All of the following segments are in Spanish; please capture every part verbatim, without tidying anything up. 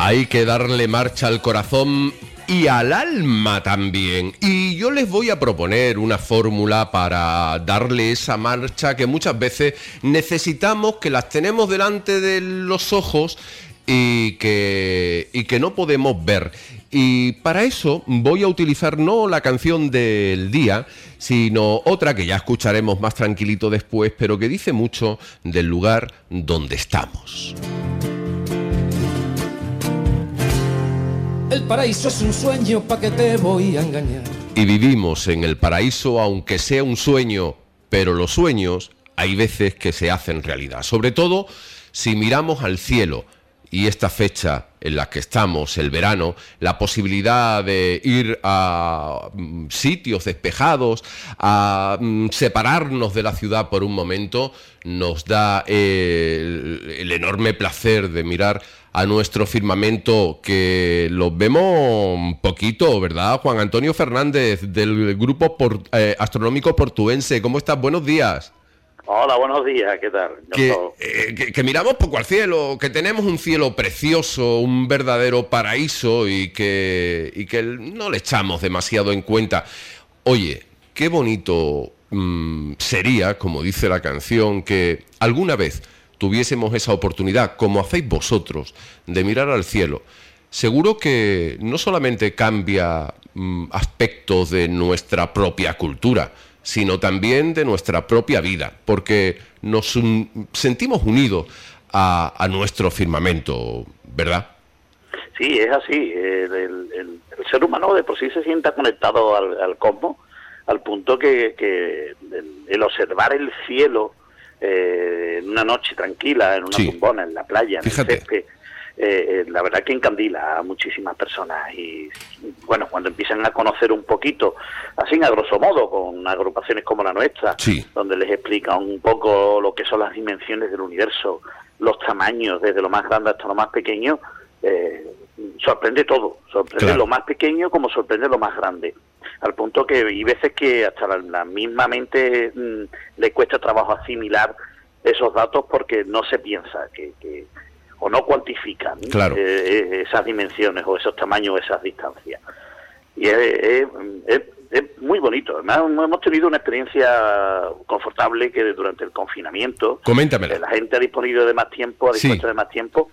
Hay que darle marcha al corazón y al alma también. Y yo les voy a proponer una fórmula para darle esa marcha que muchas veces necesitamos, que las tenemos delante de los ojos y que, y que no podemos ver. Y para eso voy a utilizar no la canción del día, sino otra que ya escucharemos más tranquilito después, pero que dice mucho del lugar donde estamos. El paraíso es un sueño, ¿pa' qué te voy a engañar? Y vivimos en el paraíso, aunque sea un sueño, pero los sueños hay veces que se hacen realidad. Sobre todo si miramos al cielo, y esta fecha en la que estamos, el verano, la posibilidad de ir a mm, sitios despejados, a mm, separarnos de la ciudad por un momento, nos da eh, el, el enorme placer de mirar a nuestro firmamento, que los vemos un poquito, ¿verdad? Juan Antonio Fernández, del Grupo Por, eh, Astronómico Portuense. ¿Cómo estás? Buenos días. Hola, buenos días, ¿qué tal? Que, eh, que, que miramos poco al cielo, que tenemos un cielo precioso, un verdadero paraíso y que, y que no le echamos demasiado en cuenta. Oye, qué bonito mmm, sería, como dice la canción, que alguna vez tuviésemos esa oportunidad, como hacéis vosotros, de mirar al cielo. Seguro que no solamente cambia mmm, aspectos de nuestra propia cultura, sino también de nuestra propia vida, porque nos un, sentimos unidos a, a nuestro firmamento, ¿verdad? Sí, es así. El, el, el, el ser humano de por sí se sienta conectado al, al cosmos, al punto que, que el, el observar el cielo eh, en una noche tranquila, en una sí. tumbona, en la playa, en Fíjate. el césped, Eh, la verdad que encandila a muchísimas personas. Y bueno, cuando empiezan a conocer un poquito, así a grosso modo, con agrupaciones como la nuestra, sí. donde les explica un poco lo que son las dimensiones del universo, los tamaños, desde lo más grande hasta lo más pequeño, eh, sorprende todo, sorprende claro. Lo más pequeño como sorprende lo más grande, al punto que hay veces que hasta la, la misma mente mmm, le cuesta trabajo asimilar esos datos, porque no se piensa que, que o no cuantifican claro. eh, esas dimensiones o esos tamaños o esas distancias. Y es, es, es, es muy bonito. Además, hemos tenido una experiencia confortable que durante el confinamiento, coméntamela. Eh, la gente ha disponido de más tiempo, ha dispuesto sí. de más tiempo,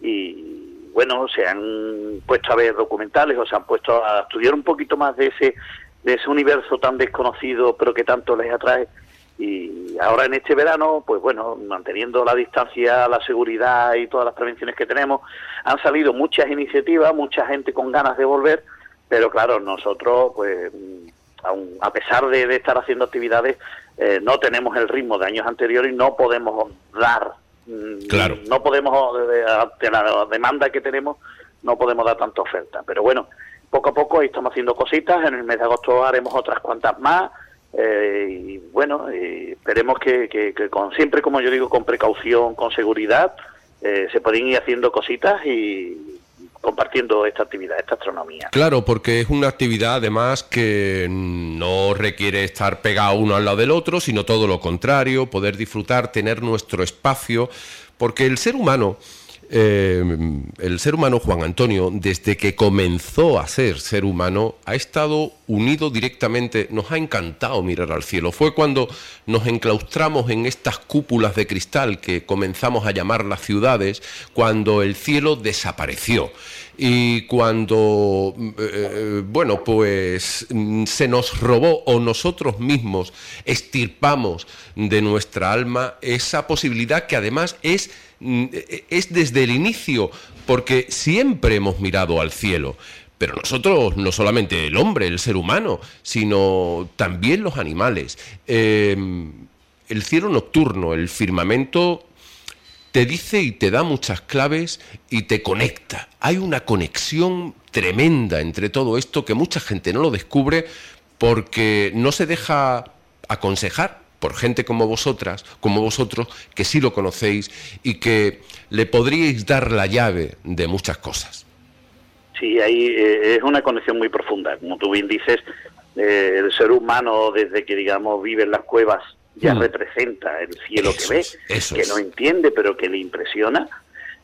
y bueno, se han puesto a ver documentales o se han puesto a estudiar un poquito más de ese, de ese universo tan desconocido, pero que tanto les atrae. Y ahora en este verano, pues bueno, manteniendo la distancia, la seguridad y todas las prevenciones que tenemos, han salido muchas iniciativas, mucha gente con ganas de volver, pero claro, nosotros, pues, aun, a pesar de, de estar haciendo actividades, eh, no tenemos el ritmo de años anteriores y no podemos dar, claro. no podemos, de la demanda que tenemos, no podemos dar tanta oferta. Pero bueno, poco a poco estamos haciendo cositas, en el mes de agosto haremos otras cuantas más. Eh, y bueno, eh, esperemos que, que, que con siempre, como yo digo, con precaución, con seguridad, eh, se pueden ir haciendo cositas y compartiendo esta actividad, esta astronomía. Claro, porque es una actividad además que no requiere estar pegado uno al lado del otro, sino todo lo contrario, poder disfrutar, tener nuestro espacio, porque el ser humano... Eh, el ser humano, Juan Antonio, desde que comenzó a ser ser humano, ha estado unido directamente. Nos ha encantado mirar al cielo. Fue cuando nos enclaustramos en estas cúpulas de cristal que comenzamos a llamar las ciudades, cuando el cielo desapareció. Y cuando, eh, bueno, pues se nos robó, o nosotros mismos extirpamos de nuestra alma esa posibilidad que además es, es desde el inicio, porque siempre hemos mirado al cielo. Pero nosotros, no solamente el hombre, el ser humano, sino también los animales. Eh, el cielo nocturno, el firmamento, te dice y te da muchas claves y te conecta. Hay una conexión tremenda entre todo esto que mucha gente no lo descubre porque no se deja aconsejar por gente como vosotras, como vosotros, que sí lo conocéis y que le podríais dar la llave de muchas cosas. Sí, ahí eh, es una conexión muy profunda. Como tú bien dices, eh, el ser humano, desde que, digamos, vive en las cuevas, ya mm. representa el cielo eso que ve, es, que es. no entiende, pero que le impresiona.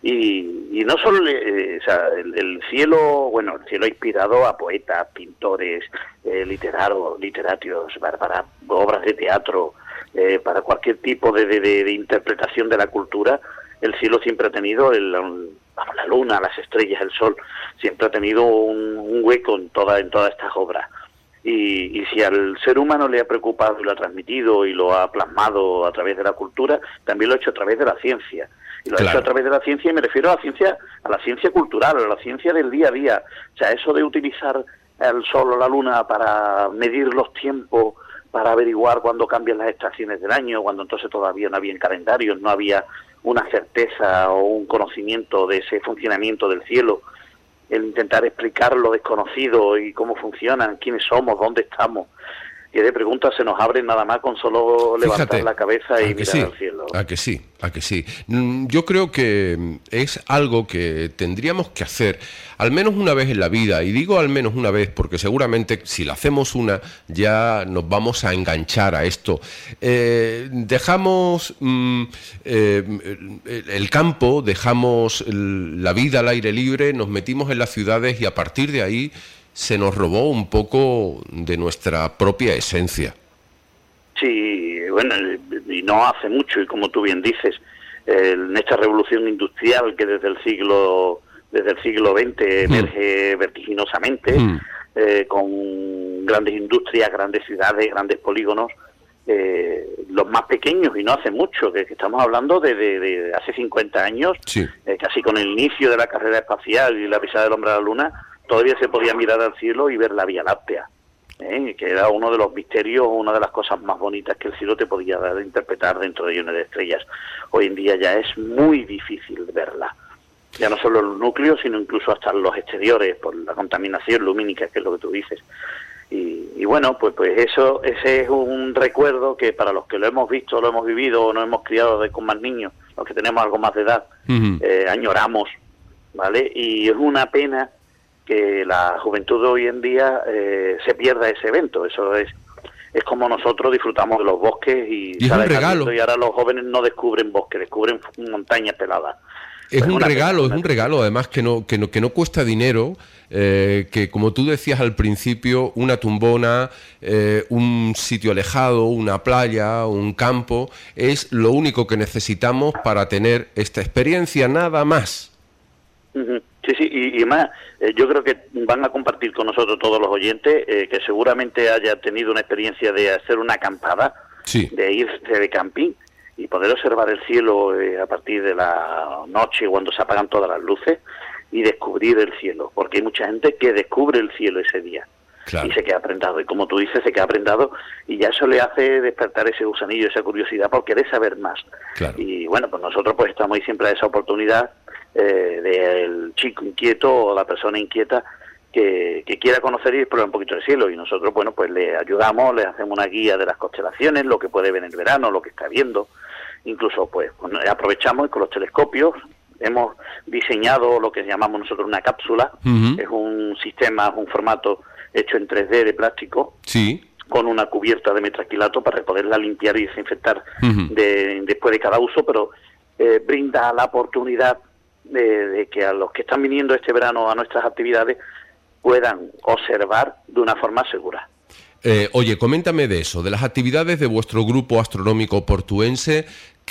Y, y no solo eh, o sea, el, el cielo, bueno, el cielo ha inspirado a poetas, pintores, eh, literatos, literarios, para, para obras de teatro, eh, para cualquier tipo de, de, de, de interpretación de la cultura. El cielo siempre ha tenido, el, vamos, la luna, las estrellas, el sol, siempre ha tenido un, un hueco en, toda, en todas estas obras. Y, y si al ser humano le ha preocupado y lo ha transmitido y lo ha plasmado a través de la cultura, también lo ha hecho a través de la ciencia. Y lo claro. ha hecho a través de la ciencia, y me refiero a la ciencia, a la ciencia cultural, a la ciencia del día a día. O sea, eso de utilizar el sol o la luna para medir los tiempos, para averiguar cuándo cambian las estaciones del año, cuando entonces todavía no había calendarios, no había una certeza o un conocimiento de ese funcionamiento del cielo, el intentar explicar lo desconocido y cómo funcionan, quiénes somos, dónde estamos. Que de preguntas se nos abren nada más con solo levantar Fíjate, la cabeza y mirar sí, al cielo. A que sí, a que sí. Yo creo que es algo que tendríamos que hacer al menos una vez en la vida, y digo al menos una vez porque seguramente si la hacemos una ya nos vamos a enganchar a esto. Eh, dejamos mm, eh, el campo, dejamos el, la vida al aire libre, nos metimos en las ciudades y a partir de ahí se nos robó un poco de nuestra propia esencia. Sí, bueno, y no hace mucho, y como tú bien dices, eh, en esta revolución industrial que desde el siglo desde el siglo veinte emerge mm. vertiginosamente, mm. eh, con grandes industrias, grandes ciudades, grandes polígonos, eh, los más pequeños, y no hace mucho, que, que estamos hablando de, de, de hace cincuenta años, sí. eh, casi con el inicio de la carrera espacial y la pisada del hombre a la luna, todavía se podía mirar al cielo y ver la Vía Láctea, ¿eh? que era uno de los misterios, una de las cosas más bonitas que el cielo te podía dar de interpretar dentro de millones de estrellas. Hoy en día ya es muy difícil verla, ya no solo los núcleos, sino incluso hasta los exteriores, por la contaminación lumínica, que es lo que tú dices. Y, y bueno, pues pues eso ese es un recuerdo que para los que lo hemos visto, lo hemos vivido o nos hemos criado de, con más niños, los que tenemos algo más de edad, uh-huh. eh, añoramos, ¿vale? Y es una pena que la juventud de hoy en día eh, se pierda ese evento. Eso es es como nosotros disfrutamos de los bosques y, y es un regalo. Y ahora los jóvenes no descubren bosques, descubren montañas peladas. Es pues un regalo, persona, es un regalo además que no que no que no cuesta dinero, eh, que como tú decías al principio, una tumbona, eh, un sitio alejado, una playa, un campo, es lo único que necesitamos para tener esta experiencia, nada más. Uh-huh. Sí, sí, y, y más, eh, yo creo que van a compartir con nosotros todos los oyentes eh, que seguramente haya tenido una experiencia de hacer una acampada, sí. de irse de camping y poder observar el cielo eh, a partir de la noche cuando se apagan todas las luces y descubrir el cielo, porque hay mucha gente que descubre el cielo ese día. Claro. Y se queda prendado, y como tú dices, se queda prendado, y ya eso le hace despertar ese gusanillo, esa curiosidad por querer saber más. Claro. Y bueno, pues nosotros pues estamos ahí siempre a esa oportunidad eh, del chico inquieto o la persona inquieta que, que quiera conocer y explorar un poquito el cielo, y nosotros, bueno, pues le ayudamos, le hacemos una guía de las constelaciones, lo que puede ver en el verano, lo que está viendo, incluso pues aprovechamos y con los telescopios hemos diseñado lo que llamamos nosotros una cápsula, uh-huh. es un sistema, es un formato hecho en tres D de plástico, sí. con una cubierta de metraquilato para poderla limpiar y desinfectar uh-huh. de, después de cada uso, pero eh, brinda la oportunidad de, de que a los que están viniendo este verano a nuestras actividades puedan observar de una forma segura. Eh, oye, coméntame de eso, de las actividades de vuestro grupo astronómico portuense,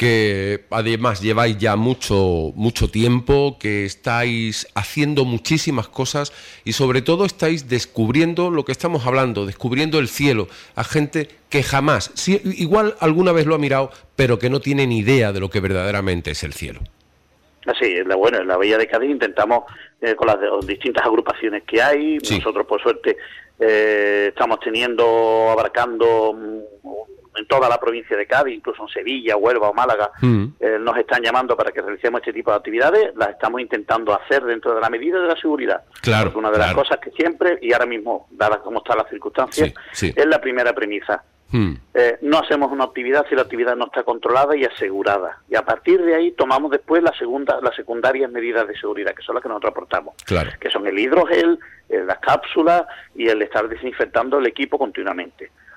que además lleváis ya mucho, mucho tiempo, que estáis haciendo muchísimas cosas y sobre todo estáis descubriendo lo que estamos hablando, descubriendo el cielo a gente que jamás, si, igual alguna vez lo ha mirado, pero que no tiene ni idea de lo que verdaderamente es el cielo. Así, bueno, en la Bahía de Cádiz intentamos, eh, con las distintas agrupaciones que hay, sí. nosotros por suerte eh, estamos teniendo, abarcando en toda la provincia de Cádiz, incluso en Sevilla, Huelva o Málaga, mm. eh, nos están llamando para que realicemos este tipo de actividades, las estamos intentando hacer dentro de la medida de la seguridad. Claro, porque una de claro. las cosas que siempre, y ahora mismo, dadas como están las circunstancias, sí, sí. es la primera premisa. Hmm. Eh, no hacemos una actividad si la actividad no está controlada y asegurada, y a partir de ahí tomamos después la segunda, las secundarias medidas de seguridad, que son las que nosotros aportamos, claro. que son el hidrogel, eh, las cápsulas y el estar desinfectando el equipo continuamente.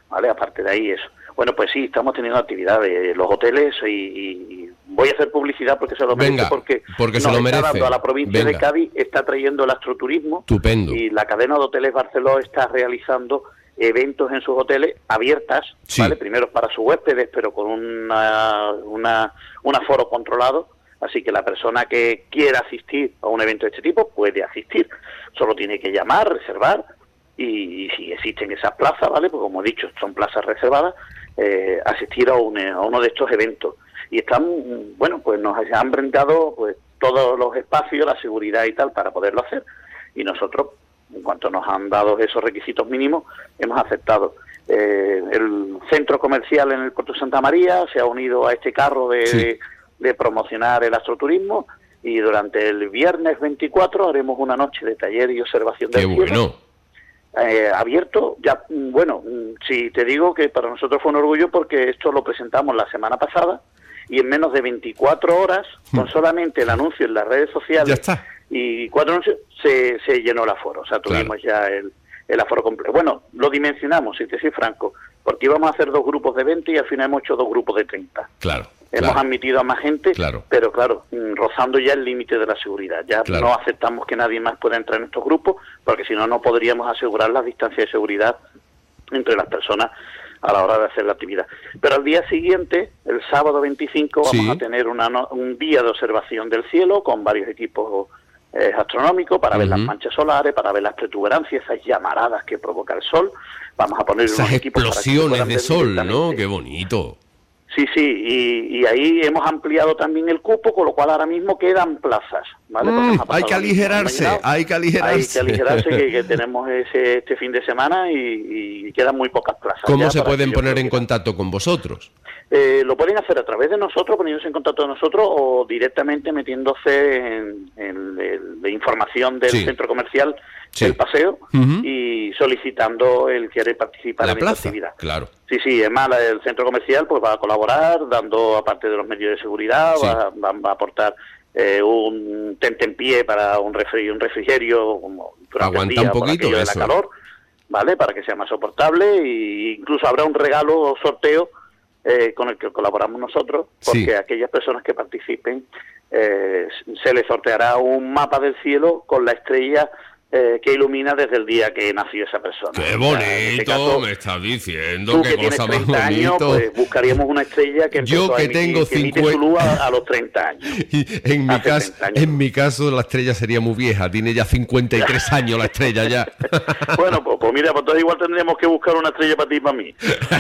¿vale? Aparte de ahí eso. Bueno, pues sí, estamos teniendo actividades, los hoteles, y, y voy a hacer publicidad porque se lo merece, Venga, porque, porque se nos lo está merece. dando a la provincia Venga. de Cádiz, está trayendo el astroturismo. Estupendo. Y la cadena de hoteles Barceló está realizando eventos en sus hoteles abiertas, Sí. ¿vale? Primero para sus huéspedes, pero con una, una, un aforo controlado. Así que la persona que quiera asistir a un evento de este tipo puede asistir. Solo tiene que llamar, reservar, y, y si existen esas plazas, ¿vale? Pues como he dicho, son plazas reservadas, eh, asistir a, un, a uno de estos eventos. Y están, bueno, pues nos han brindado pues todos los espacios, la seguridad y tal para poderlo hacer. Y nosotros, en cuanto nos han dado esos requisitos mínimos, hemos aceptado. Eh, el centro comercial en el Puerto de Santa María se ha unido a este carro de, Sí. de, de promocionar el astroturismo, y durante el viernes veinticuatro haremos una noche de taller y observación Qué del cielo. bueno. Eh, abierto, ya, bueno, si te digo que para nosotros fue un orgullo porque esto lo presentamos la semana pasada y en menos de veinticuatro horas, con solamente el anuncio en las redes sociales Ya está. y cuatro anuncios, se, se llenó el aforo, o sea, tuvimos ya el, el aforo completo. Bueno, lo dimensionamos, si te soy franco, porque íbamos a hacer dos grupos de veinte y al final hemos hecho dos grupos de treinta. Claro. Hemos claro. admitido a más gente, Claro. pero claro, mm, rozando ya el límite de la seguridad. Ya Claro. no aceptamos que nadie más pueda entrar en estos grupos, porque si no, no podríamos asegurar las distancias de seguridad entre las personas a la hora de hacer la actividad. Pero al día siguiente, el sábado veinticinco, vamos Sí. a tener una no- un día de observación del cielo con varios equipos eh, astronómicos para ver Ujú. las manchas solares, para ver las protuberancias, esas llamaradas que provoca el sol. Vamos a poner Esas unos equipos para que se explosiones puedan de ver sol, ¿no? directamente. Qué bonito. Sí, sí, y, y ahí hemos ampliado también el cupo, con lo cual ahora mismo quedan plazas, ¿vale? Porque Mm, nos ha pasado hay que lo mismo, aligerarse, hemos llenado. hay que aligerarse. Hay que aligerarse, que, que tenemos ese este fin de semana y, y quedan muy pocas plazas. ¿Cómo ya se para pueden que yo poner creo en que- contacto con vosotros? Eh, lo pueden hacer a través de nosotros, poniéndose en contacto con nosotros, o directamente metiéndose en, en el- la información del Sí. centro comercial Sí. del paseo Ujú. y solicitando el querer participar La en esta plaza, actividad. claro. Sí, sí, es más, el centro comercial pues va a colaborar, dando, aparte de los medios de seguridad, Sí. va, va- va a aportar eh, un tentempié para un refrigerio, un refrigerio como durante Aguanta el día un por poquito aquello de eso. la calor, ¿vale? Para que sea más soportable, e incluso habrá un regalo o sorteo eh, con el que colaboramos nosotros, porque Sí. a aquellas personas que participen eh, se les sorteará un mapa del cielo con la estrella eh, que ilumina desde el día que nació esa persona. Qué O bonito, sea, en este caso, me estás diciendo, tú qué que tienes cosa más treinta años, bonito. pues buscaríamos una estrella que Yo empezó a que emitir- tengo que emite su cincuenta luz a, a los treinta años. Y en mi Hace caso, treinta años. en mi caso la estrella sería muy vieja, tiene ya cincuenta y tres años la estrella ya. Bueno, pues, pues mira, pues entonces igual tendríamos que buscar una estrella para ti y para mí.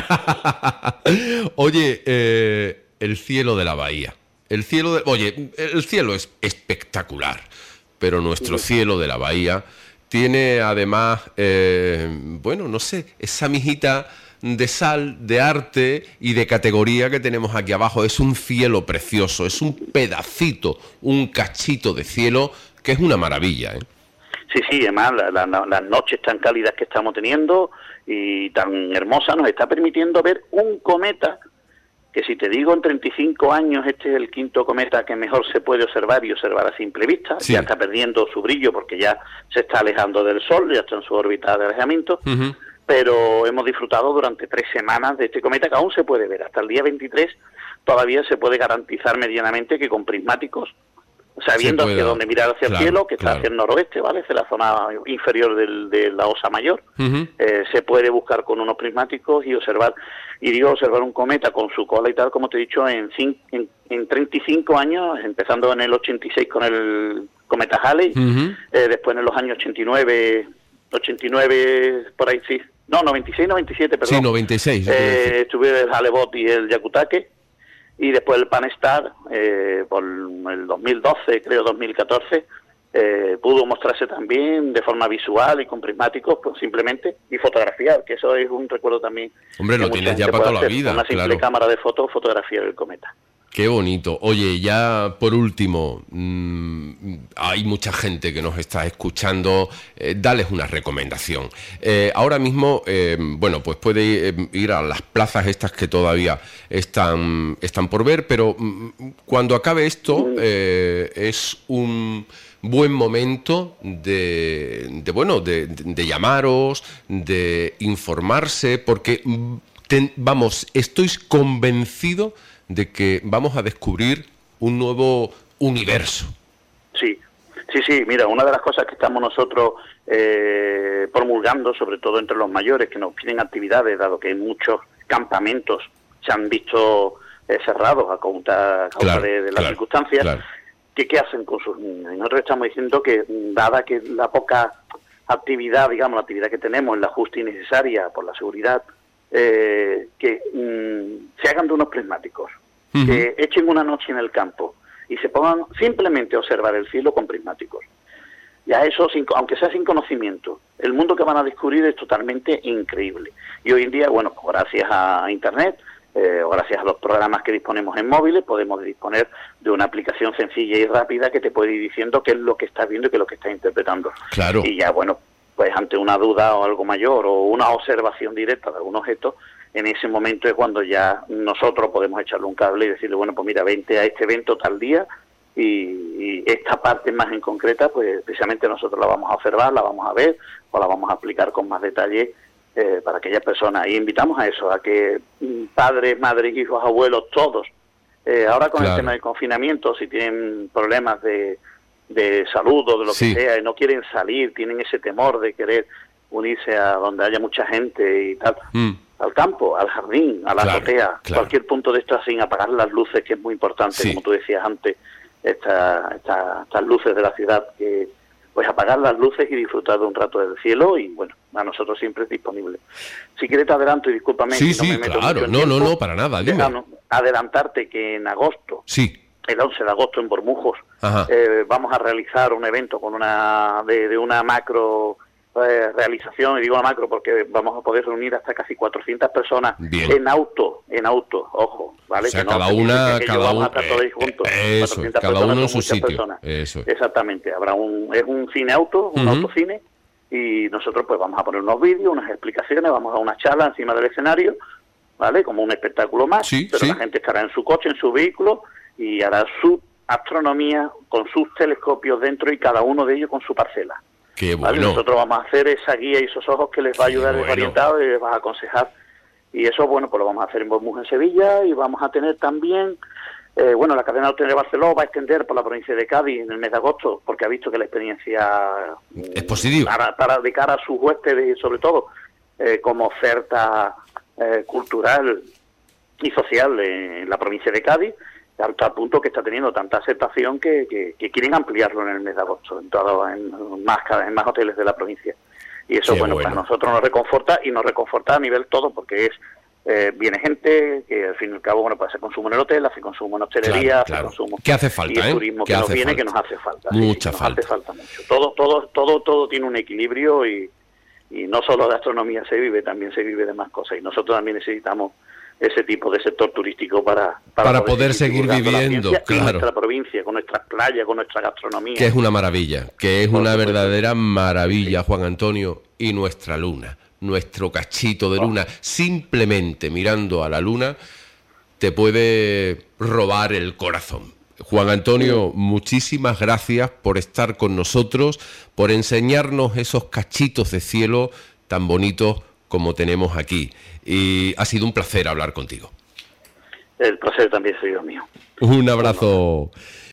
Oye, eh, el cielo de la bahía. El cielo de, oye, el cielo es espectacular, pero nuestro cielo de la bahía tiene además, eh, bueno, no sé, esa mijita de sal, de arte y de categoría que tenemos aquí abajo. Es un cielo precioso, es un pedacito, un cachito de cielo que es una maravilla, ¿eh? Sí, sí, además la- la- las noches tan cálidas que estamos teniendo y tan hermosas nos está permitiendo ver un cometa que, si te digo, en treinta y cinco años este es el quinto cometa que mejor se puede observar y observar a simple vista. Sí. Ya está perdiendo su brillo porque ya se está alejando del Sol, ya está en su órbita de alejamiento, Ujú. pero hemos disfrutado durante tres semanas de este cometa que aún se puede ver. Hasta el día veintitrés todavía se puede garantizar medianamente que con prismáticos, sabiendo Se puede, hacia dónde mirar hacia claro, el cielo, que está claro. hacia el noroeste, ¿vale? Hacia la zona inferior del- de la Osa Mayor. Ujú. Eh, se puede buscar con unos prismáticos y observar, y digo observar un cometa con su cola y tal, como te he dicho, en, cin- en, en treinta y cinco años, empezando en el ochenta y seis con el cometa Halley, Ujú. eh, después en los años ochenta y nueve, ochenta y nueve, por ahí sí, no, noventa y seis, noventa y siete, perdón. Sí, noventa y seis. yo quiero decir. Eh, estuve el Halebot y el Yakutake, y después el Pan-STAR, eh, por el dos mil doce, creo, dos mil catorce, eh, pudo mostrarse también de forma visual y con prismáticos, pues simplemente, y fotografiar, que eso es un recuerdo también. Hombre, que lo mucha tienes ya gente para puede toda la hacer. vida, Con una simple claro. cámara de fotos, fotografiar el cometa. Qué bonito. Oye, ya por último, mmm, hay mucha gente que nos está escuchando, eh, dales una recomendación. Eh, ahora mismo, eh, bueno, pues puede ir a las plazas estas que todavía están, están por ver, pero mmm, cuando acabe esto, eh, es un buen momento de, de bueno, de, de, de llamaros, de informarse, porque, ten, vamos, estoy convencido de que vamos a descubrir un nuevo universo. Sí, sí, sí, mira, una de las cosas que estamos nosotros eh, promulgando, sobre todo entre los mayores, que nos piden actividades, dado que muchos campamentos se han visto eh, cerrados a causa, a causa claro, de, de las claro, circunstancias, claro. que qué hacen con sus niños. Y nosotros estamos diciendo que, dada que la poca actividad, digamos, la actividad que tenemos, la justa y necesaria por la seguridad, Eh, que mm, se hagan de unos prismáticos, uh-huh. que echen una noche en el campo y se pongan simplemente a observar el cielo con prismáticos. Ya eso, sin, aunque sea sin conocimiento, el mundo que van a descubrir es totalmente increíble. Y hoy en día, bueno, gracias a Internet, eh, o gracias a los programas que disponemos en móviles, podemos disponer de una aplicación sencilla y rápida que te puede ir diciendo qué es lo que estás viendo y qué es lo que estás interpretando. Claro. Y ya, bueno, pues ante una duda o algo mayor o una observación directa de algún objeto, en ese momento es cuando ya nosotros podemos echarle un cable y decirle, bueno, pues mira, vente a este evento tal día y, y esta parte más en concreta, pues precisamente nosotros la vamos a observar, la vamos a ver o la vamos a aplicar con más detalle eh, para aquellas personas. Y invitamos a eso, a que padres, madres, hijos, abuelos, todos, eh, ahora con claro. el tema del confinamiento, si tienen problemas de... de salud o de lo sí. que sea, y no quieren salir, tienen ese temor de querer unirse a donde haya mucha gente y tal, mm. al campo, al jardín, a la claro, azotea, claro. cualquier punto de esto sin apagar las luces, que es muy importante, sí. como tú decías antes, esta, esta, estas luces de la ciudad, que pues apagar las luces y disfrutar de un rato del cielo, y bueno, a nosotros siempre es disponible. Si quieres te adelanto, y discúlpame sí, si no sí, me meto claro. mucho en no, tiempo, no, no, para nada, dime. Déjame adelantarte que en agosto, sí. el once de agosto en Bormujos, eh, vamos a realizar un evento con una de, de una macro eh, realización, y digo una macro porque vamos a poder reunir hasta casi cuatrocientas personas Bien. en auto, en auto, ojo, ¿vale? O sea, que no, cada una, que, que cada uno, eh, juntos, eh, eso, cada uno en su sitio. Eso es. Exactamente, habrá un, es un cine auto, un uh-huh. autocine, y nosotros pues vamos a poner unos vídeos, unas explicaciones, vamos a una charla encima del escenario, ¿vale? Como un espectáculo más, sí, pero sí. la gente estará en su coche, en su vehículo, y hará su astronomía con sus telescopios dentro y cada uno de ellos con su parcela. Qué bueno. ¿Vale? Nosotros vamos a hacer esa guía y esos ojos que les va a ayudar bueno. desorientados y les va a aconsejar. Y eso, bueno, pues lo vamos a hacer en Bormujos, en Sevilla, y vamos a tener también, eh, bueno, la cadena hotelera de Barcelona va a extender por la provincia de Cádiz en el mes de agosto, porque ha visto que la experiencia es positiva. Para, para de cara a sus huéspedes, sobre todo, eh, como oferta eh, cultural y social en la provincia de Cádiz, al tal punto que está teniendo tanta aceptación que, que, que quieren ampliarlo en el mes de agosto en, todo, en, más, en más hoteles de la provincia. Y eso, bueno, bueno, para nosotros nos reconforta, y nos reconforta a nivel todo, porque es eh, viene gente que al fin y al cabo, bueno, pues hace consumo en el hotel, hace consumo en hostelería, claro, claro. hace consumo... ¿Qué hace falta, y el eh? turismo que nos viene, falta? que nos hace falta. Mucha sí, falta. Nos hace falta mucho. Todo, todo, todo, todo tiene un equilibrio, y, y no solo de astronomía se vive, también se vive de más cosas. Y nosotros también necesitamos ese tipo de sector turístico para para, para poder, poder seguir viviendo, claro, nuestra provincia, con nuestras playas, con nuestra gastronomía. Que es una maravilla, que es una verdadera maravilla, Juan Antonio, y nuestra luna, nuestro cachito de luna, simplemente mirando a la luna te puede robar el corazón. Juan Antonio, muchísimas gracias por estar con nosotros, por enseñarnos esos cachitos de cielo tan bonitos como tenemos aquí. Y ha sido un placer hablar contigo. El placer también ha sido mío. Un abrazo.